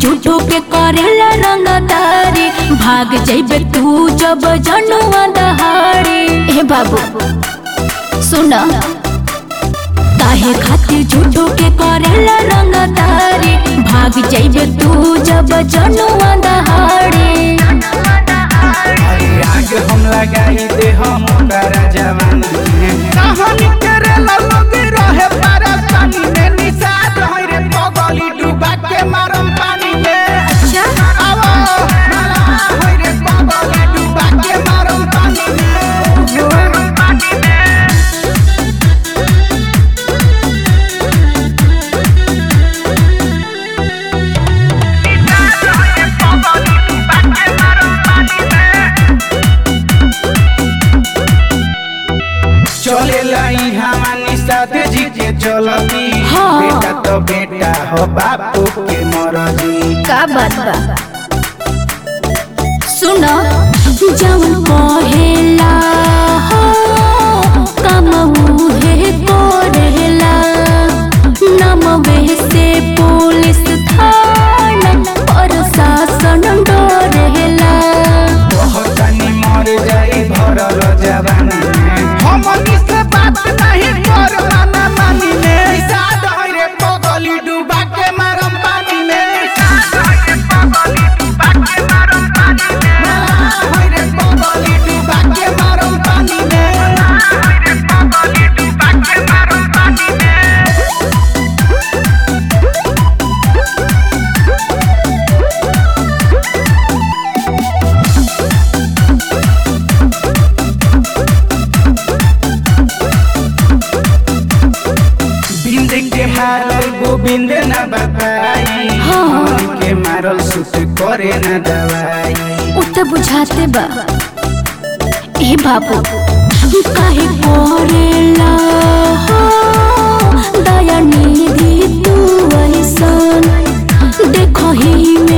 झूठो के करेला रंगदारी भाग जाइबे तू जब जनुआ दहाड़ी। हे बाबू सुन काहे खातिर झूठो के करेला रंगदारी भाग जाइबे तू जब जनुआ दहाड़ी। आग हम लगाई दे हम तारा जवानी कहानी करेला लोग रहे परेशानी में निषाद होई रे पगली डूबा के मारम पानी में। अच्छा आवो होई रे पगली डूबा के मारम पानी में। चले लाई हमानी साथे जी के चलती हाँ। बेटा तो बेटा हो बापू के मरजी। का बात बा सुन जवन कहेला हो कमऊ है कोरेला नमवे से पुलिस थाना प्रशासन डरेला। बहुत तनी मर जाई भरल जवानी हमनी से बात नहीं कर माना मानी में। साद होई रे पगली डूबा के मारम पानी में। साद होई रे पगली डूबा के मारम पानी में। होई रे पगली डूबा के मारम पानी में। होई रे पगली डूबा के मारम पानी में। बिंद के मारल गोविंद न बताई हाँ। के मारल सुत करे न दवाई। उत बुझाते बा ए बाबू काहे करेला हो दया निधि तू ऐसन देखो ही में